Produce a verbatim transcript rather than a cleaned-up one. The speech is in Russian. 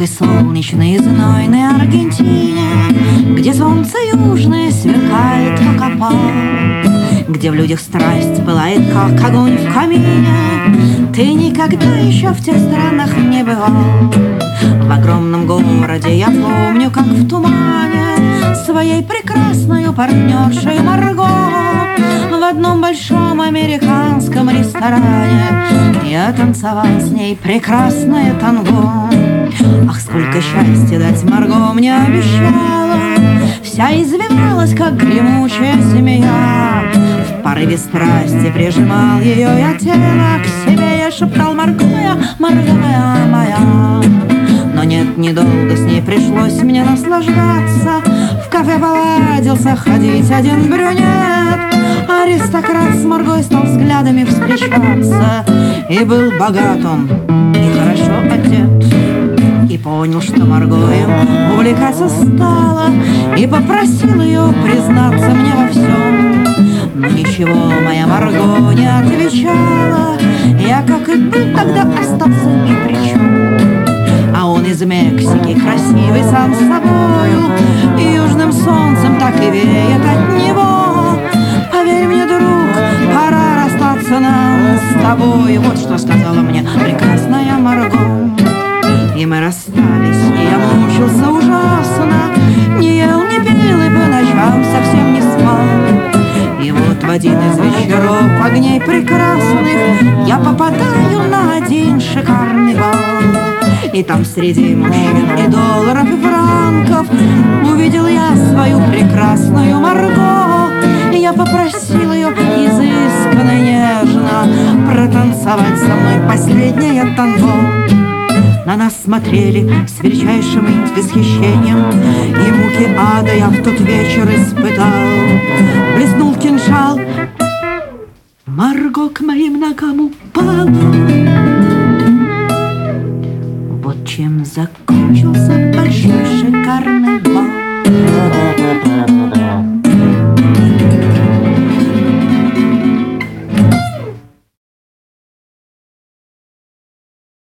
далекой солнечной и знойной Аргентине, где солнце южное сверкает, как опал, где в людях страсть пылает, как огонь в камине. Ты никогда еще в тех странах не бывал. В огромном городе я помню, как в тумане, своей прекрасной партнершей Марго в одном большом американском ресторане я танцевал с ней прекрасное танго. Ах, сколько счастья дать Марго мне обещала, вся извивалась, как гремучая змея. В порыве страсти прижимал ее я тело к себе, я шептал: Марго моя, Марго моя, моя. Но нет, недолго с ней пришлось мне наслаждаться. В кафе повадился ходить один брюнет, аристократ с Маргой стал взглядами встречаться. И был богат он, и хорошо одет, и понял, что Марго им увлекаться стала, и попросил ее признаться мне во всем. Но ничего моя Марго не отвечала, я, как и был, тогда остался ни при чем. А он из Мексики, красивый сам с собою, и южным солнцем так и веет от него. Поверь мне, друг, пора расстаться нам с тобой. Вот что сказала мне прекрасная Марго. И мы расстались, и я мучился ужасно, не ел, не пил и по ночам совсем не спал. И вот в один из вечеров огней прекрасных я попадаю на один шикарный бал. И там среди мужчин и долларов, и франков увидел я свою прекрасную Марго. И я попросил ее изысканно и нежно протанцевать со мной последнее танго. На нас смотрели с величайшим восхищением, и муки ада я в тот вечер испытал. Блеснул кинжал, Марго к моим ногам упала.